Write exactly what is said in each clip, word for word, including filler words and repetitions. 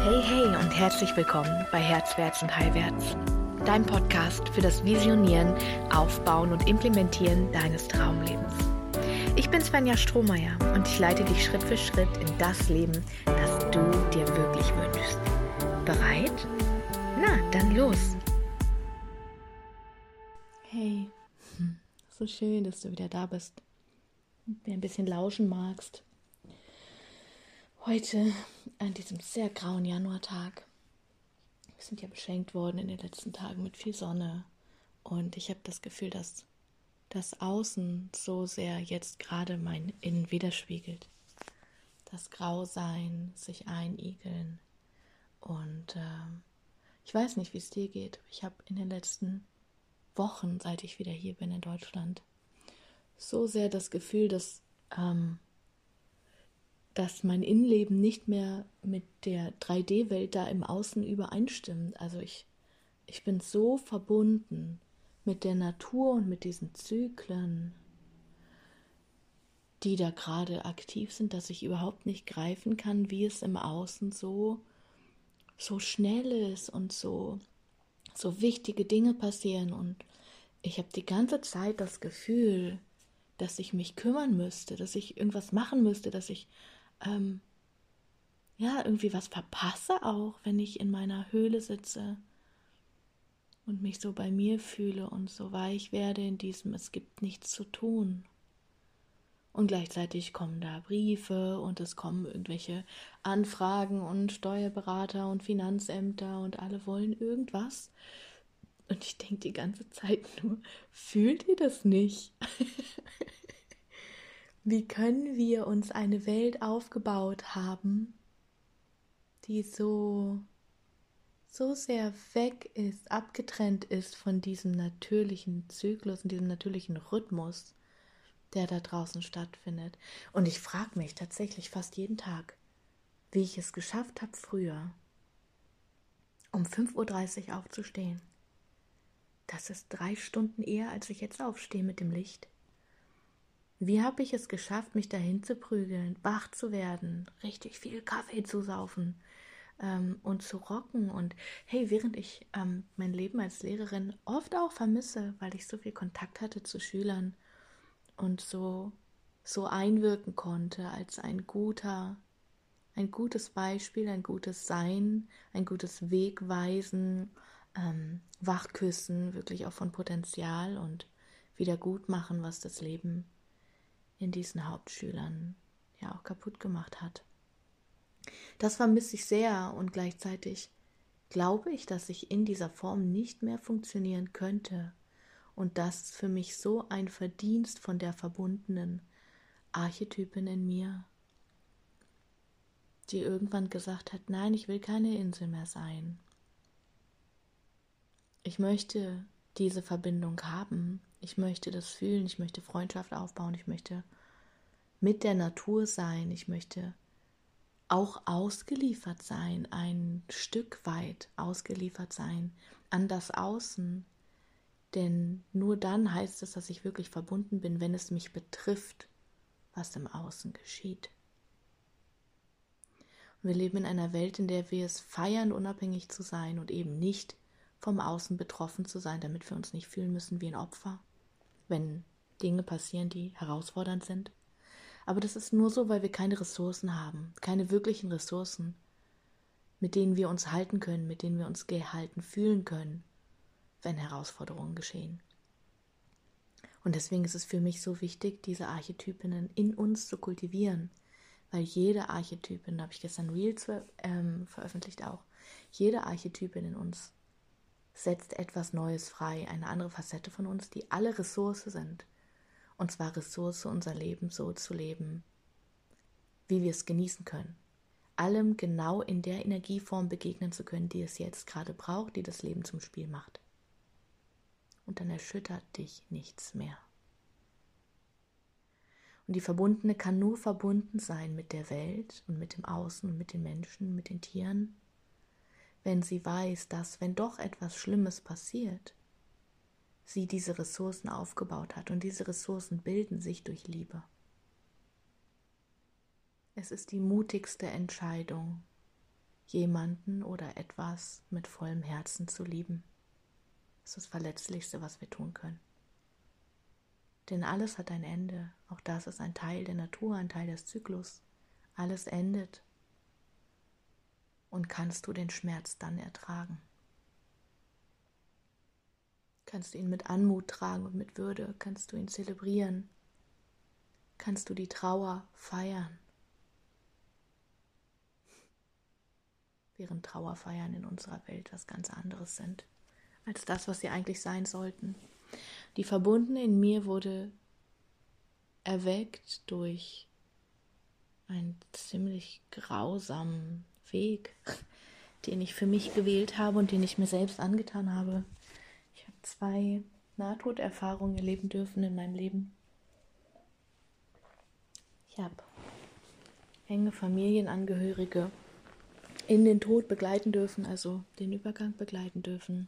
Hey, hey und herzlich willkommen bei Herzwärts und Heilwärts, dein Podcast für das Visionieren, Aufbauen und Implementieren deines Traumlebens. Ich bin Svenja Strohmeier und ich leite dich Schritt für Schritt in das Leben, das du dir wirklich wünschst. Bereit? Na, dann los! Hey, so schön, dass du wieder da bist und mir ein bisschen lauschen magst. Heute, an diesem sehr grauen Januartag, wir sind ja beschenkt worden in den letzten Tagen mit viel Sonne und ich habe das Gefühl, dass das Außen so sehr jetzt gerade mein Innen widerspiegelt. Das Grausein, sich einigeln und äh, ich weiß nicht, wie es dir geht. Ich habe in den letzten Wochen, seit ich wieder hier bin in Deutschland, so sehr das Gefühl, dass ähm, dass mein Innenleben nicht mehr mit der drei D-Welt da im Außen übereinstimmt. Also ich, ich bin so verbunden mit der Natur und mit diesen Zyklen, die da gerade aktiv sind, dass ich überhaupt nicht greifen kann, wie es im Außen so, so schnell ist und so, so wichtige Dinge passieren. Und ich habe die ganze Zeit das Gefühl, dass ich mich kümmern müsste, dass ich irgendwas machen müsste, dass ich ähm, ja, irgendwie was verpasse auch, wenn ich in meiner Höhle sitze und mich so bei mir fühle und so weich werde in diesem, es gibt nichts zu tun. Und gleichzeitig kommen da Briefe und es kommen irgendwelche Anfragen und Steuerberater und Finanzämter und alle wollen irgendwas. Und ich denke die ganze Zeit nur, fühlt ihr das nicht? Wie können wir uns eine Welt aufgebaut haben, die so, so sehr weg ist, abgetrennt ist von diesem natürlichen Zyklus und diesem natürlichen Rhythmus, der da draußen stattfindet. Und ich frage mich tatsächlich fast jeden Tag, wie ich es geschafft habe, früher um fünf Uhr dreißig aufzustehen. Das ist drei Stunden eher, als ich jetzt aufstehe mit dem Licht. Wie habe ich es geschafft, mich dahin zu prügeln, wach zu werden, richtig viel Kaffee zu saufen ähm, und zu rocken? Und hey, während ich ähm, mein Leben als Lehrerin oft auch vermisse, weil ich so viel Kontakt hatte zu Schülern und so, so einwirken konnte als ein guter, ein gutes Beispiel, ein gutes Sein, ein gutes Wegweisen, ähm, Wachküssen, wirklich auch von Potenzial und Wiedergutmachen, was das Leben in diesen Hauptschülern ja auch kaputt gemacht hat. Das vermisse ich sehr und gleichzeitig glaube ich, dass ich in dieser Form nicht mehr funktionieren könnte und das ist für mich so ein Verdienst von der verbundenen Archetypin in mir, die irgendwann gesagt hat, nein, ich will keine Insel mehr sein. Ich möchte diese Verbindung haben, ich möchte das fühlen, ich möchte Freundschaft aufbauen, ich möchte mit der Natur sein, ich möchte auch ausgeliefert sein, ein Stück weit ausgeliefert sein an das Außen, denn nur dann heißt es, dass ich wirklich verbunden bin, wenn es mich betrifft, was im Außen geschieht. Und wir leben in einer Welt, in der wir es feiern, unabhängig zu sein und eben nicht vom Außen betroffen zu sein, damit wir uns nicht fühlen müssen wie ein Opfer, wenn Dinge passieren, die herausfordernd sind. Aber das ist nur so, weil wir keine Ressourcen haben, keine wirklichen Ressourcen, mit denen wir uns halten können, mit denen wir uns gehalten fühlen können, wenn Herausforderungen geschehen. Und deswegen ist es für mich so wichtig, diese Archetypinnen in uns zu kultivieren, weil jede Archetypin, da habe ich gestern Reels ähm, veröffentlicht auch, jede Archetypin in uns setzt etwas Neues frei, eine andere Facette von uns, die alle Ressource sind. Und zwar Ressource, unser Leben so zu leben, wie wir es genießen können. Allem genau in der Energieform begegnen zu können, die es jetzt gerade braucht, die das Leben zum Spiel macht. Und dann erschüttert dich nichts mehr. Und die Verbundene kann nur verbunden sein mit der Welt und mit dem Außen und mit den Menschen, mit den Tieren, wenn sie weiß, dass, wenn doch etwas Schlimmes passiert, sie diese Ressourcen aufgebaut hat und diese Ressourcen bilden sich durch Liebe. Es ist die mutigste Entscheidung, jemanden oder etwas mit vollem Herzen zu lieben. Das ist das Verletzlichste, was wir tun können. Denn alles hat ein Ende. Auch das ist ein Teil der Natur, ein Teil des Zyklus. Alles endet. Und kannst du den Schmerz dann ertragen? Kannst du ihn mit Anmut tragen und mit Würde? Kannst du ihn zelebrieren? Kannst du die Trauer feiern? Während Trauerfeiern in unserer Welt was ganz anderes sind, als das, was sie eigentlich sein sollten. Die Verbundene in mir wurde erweckt durch einen ziemlich grausamen Weg, den ich für mich gewählt habe und den ich mir selbst angetan habe. Ich habe zwei Nahtoderfahrungen erleben dürfen in meinem Leben. Ich habe enge Familienangehörige in den Tod begleiten dürfen, also den Übergang begleiten dürfen.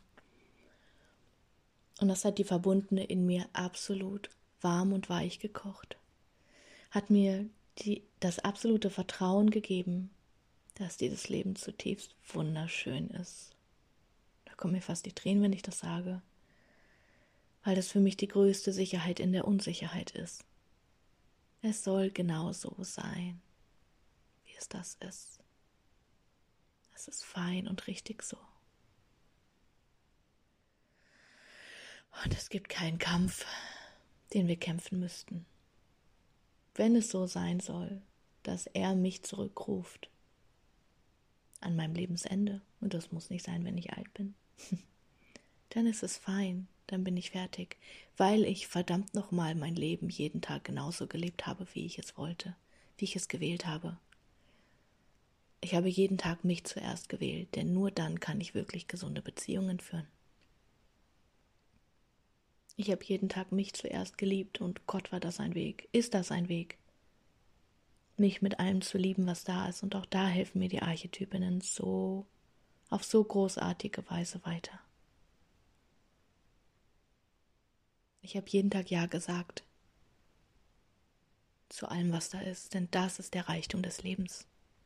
Und das hat die Verbundene in mir absolut warm und weich gekocht. Hat mir die, das absolute Vertrauen gegeben, dass dieses Leben zutiefst wunderschön ist. Da kommen mir fast die Tränen, wenn ich das sage, weil das für mich die größte Sicherheit in der Unsicherheit ist. Es soll genau so sein, wie es das ist. Es ist fein und richtig so. Und es gibt keinen Kampf, den wir kämpfen müssten. Wenn es so sein soll, dass er mich zurückruft an meinem Lebensende, und das muss nicht sein, wenn ich alt bin, dann ist es fein, dann bin ich fertig, weil ich verdammt nochmal mein Leben jeden Tag genauso gelebt habe, wie ich es wollte, wie ich es gewählt habe. Ich habe jeden Tag mich zuerst gewählt, denn nur dann kann ich wirklich gesunde Beziehungen führen. Ich habe jeden Tag mich zuerst geliebt und Gott war das ein Weg, ist das ein Weg, mich mit allem zu lieben, was da ist. Und auch da helfen mir die Archetypinnen so, auf so großartige Weise weiter. Ich habe jeden Tag Ja gesagt zu allem, was da ist, denn das ist der Reichtum des Lebens.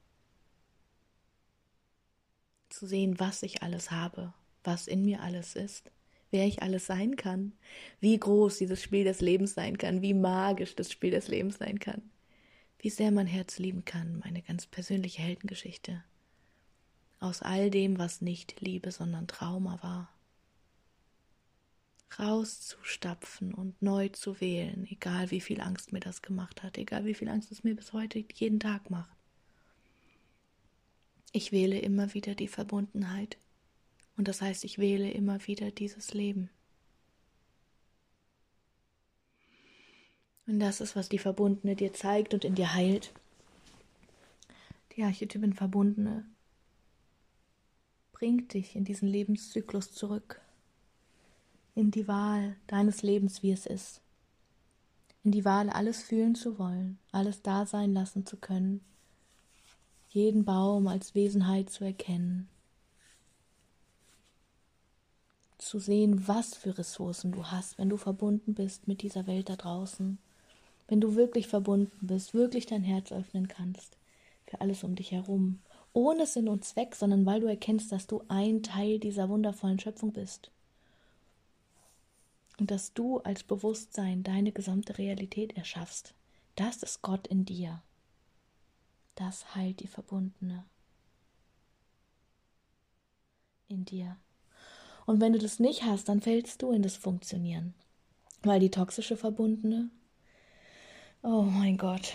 Zu sehen, was ich alles habe, was in mir alles ist, wer ich alles sein kann, wie groß dieses Spiel des Lebens sein kann, wie magisch das Spiel des Lebens sein kann, wie sehr mein Herz lieben kann, meine ganz persönliche Heldengeschichte. Aus all dem, was nicht Liebe, sondern Trauma war. Rauszustapfen und neu zu wählen, egal wie viel Angst mir das gemacht hat, egal wie viel Angst es mir bis heute jeden Tag macht. Ich wähle immer wieder die Verbundenheit. Und das heißt, ich wähle immer wieder dieses Leben. Und das ist, was die Verbundene dir zeigt und in dir heilt. Die Archetypin Verbundene bringt dich in diesen Lebenszyklus zurück. In die Wahl deines Lebens, wie es ist. In die Wahl, alles fühlen zu wollen, alles da sein lassen zu können. Jeden Baum als Wesenheit zu erkennen. Zu sehen, was für Ressourcen du hast, wenn du verbunden bist mit dieser Welt da draußen. Wenn du wirklich verbunden bist, wirklich dein Herz öffnen kannst für alles um dich herum. Ohne Sinn und Zweck, sondern weil du erkennst, dass du ein Teil dieser wundervollen Schöpfung bist. Und dass du als Bewusstsein deine gesamte Realität erschaffst. Das ist Gott in dir. Das heilt die Verbundene in dir. Und wenn du das nicht hast, dann fällst du in das Funktionieren. Weil die toxische Verbundene, oh mein Gott,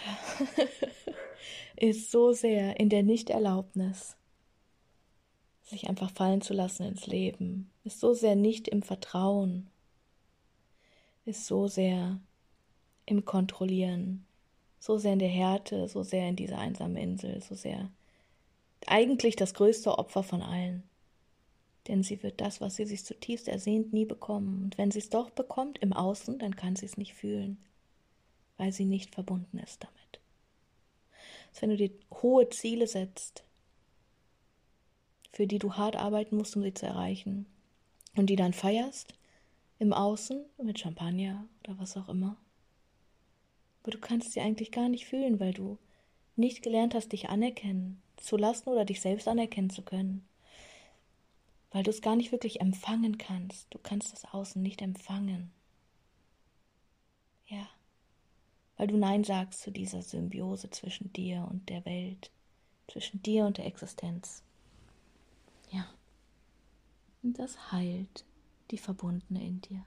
ist so sehr in der Nichterlaubnis, sich einfach fallen zu lassen ins Leben, ist so sehr nicht im Vertrauen, ist so sehr im Kontrollieren, so sehr in der Härte, so sehr in dieser einsamen Insel, so sehr eigentlich das größte Opfer von allen. Denn sie wird das, was sie sich zutiefst ersehnt, nie bekommen. Und wenn sie es doch bekommt im Außen, dann kann sie es nicht fühlen, weil sie nicht verbunden ist damit. Als wenn du dir hohe Ziele setzt, für die du hart arbeiten musst, um sie zu erreichen, und die dann feierst, im Außen, mit Champagner oder was auch immer. Aber du kannst sie eigentlich gar nicht fühlen, weil du nicht gelernt hast, dich anerkennen zu lassen oder dich selbst anerkennen zu können. Weil du es gar nicht wirklich empfangen kannst. Du kannst das Außen nicht empfangen. Ja. Weil du Nein sagst zu dieser Symbiose zwischen dir und der Welt, zwischen dir und der Existenz. Ja. Und das heilt die Verbundene in dir.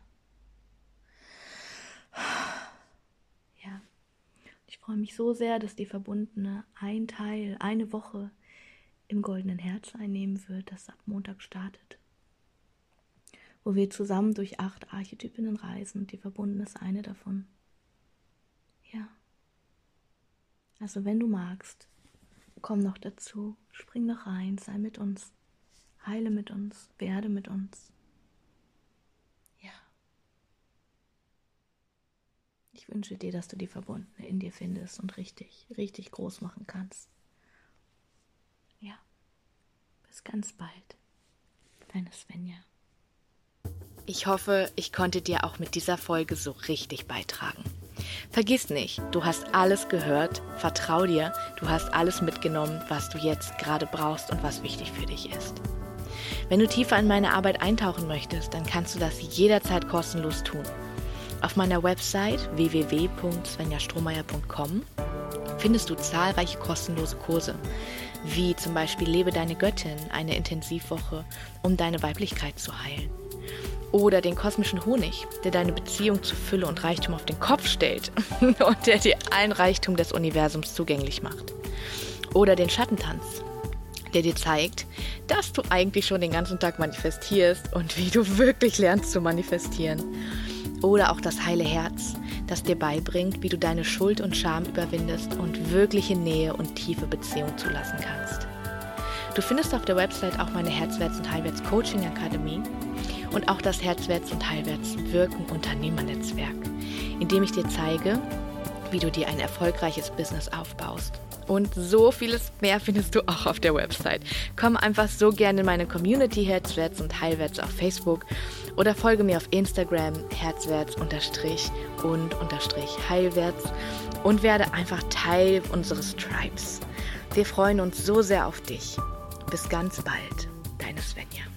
Ja. Ich freue mich so sehr, dass die Verbundene ein Teil, eine Woche im Goldenen Herz einnehmen wird, das ab Montag startet. Wo wir zusammen durch acht Archetypinnen reisen und die Verbundene ist eine davon. Ja. Also wenn du magst, komm noch dazu, spring noch rein, sei mit uns, heile mit uns, werde mit uns. Ja. Ich wünsche dir, dass du die Verbundene in dir findest und richtig, richtig groß machen kannst. Ja. Bis ganz bald. Deine Svenja. Ich hoffe, ich konnte dir auch mit dieser Folge so richtig beitragen. Vergiss nicht, du hast alles gehört, vertrau dir, du hast alles mitgenommen, was du jetzt gerade brauchst und was wichtig für dich ist. Wenn du tiefer in meine Arbeit eintauchen möchtest, dann kannst du das jederzeit kostenlos tun. Auf meiner Website w w w punkt svenja strohmeier punkt com findest du zahlreiche kostenlose Kurse, wie zum Beispiel Lebe deine Göttin, eine Intensivwoche, um deine Weiblichkeit zu heilen. Oder den kosmischen Honig, der deine Beziehung zu Fülle und Reichtum auf den Kopf stellt und der dir allen Reichtum des Universums zugänglich macht. Oder den Schattentanz, der dir zeigt, dass du eigentlich schon den ganzen Tag manifestierst und wie du wirklich lernst zu manifestieren. Oder auch das heile Herz, das dir beibringt, wie du deine Schuld und Scham überwindest und wirkliche Nähe und tiefe Beziehung zulassen kannst. Du findest auf der Website auch meine Herzwärts- und Heilwärts-Coaching-Akademie und auch das Herzwärts- und Heilwärts-Wirken-Unternehmernetzwerk, in dem ich dir zeige, wie du dir ein erfolgreiches Business aufbaust. Und so vieles mehr findest du auch auf der Website. Komm einfach so gerne in meine Community Herzwärts und Heilwärts auf Facebook oder folge mir auf Instagram herzwärts unterstrich und unterstrich heilwärts und werde einfach Teil unseres Tribes. Wir freuen uns so sehr auf dich. Bis ganz bald, deine Svenja.